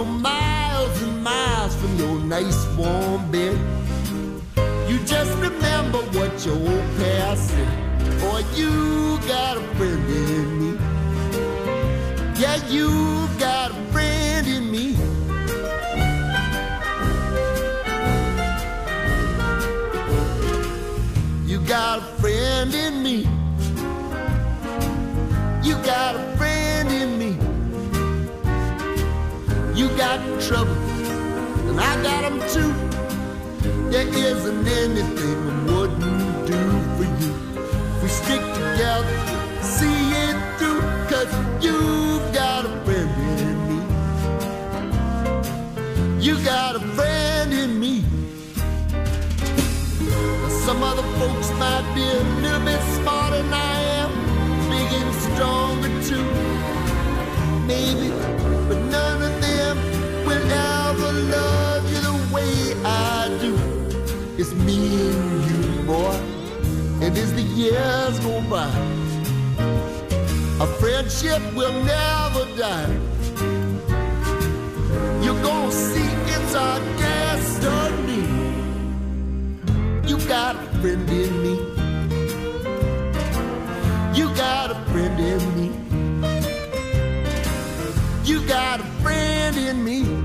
you're miles and miles from your nice warm bed. You just remember what your old past said. Boy, you got a friend in me. Yeah, you got a friend in me. You got a friend in me. You got a friend in me. You got trouble, and I got them too. There isn't anything I wouldn't do for you. We stick together, see it through, 'cause you've got a friend in me. You got a friend in me. Some other folks might be a little bit smarter than I am, big and stronger too, maybe, but none of them will ever love you the way I do. It's me and you, boy, and as the years go by, our friendship will never die. You're gonna see it's our destiny. You got a friend in me. You got a friend in me. You got a friend in me.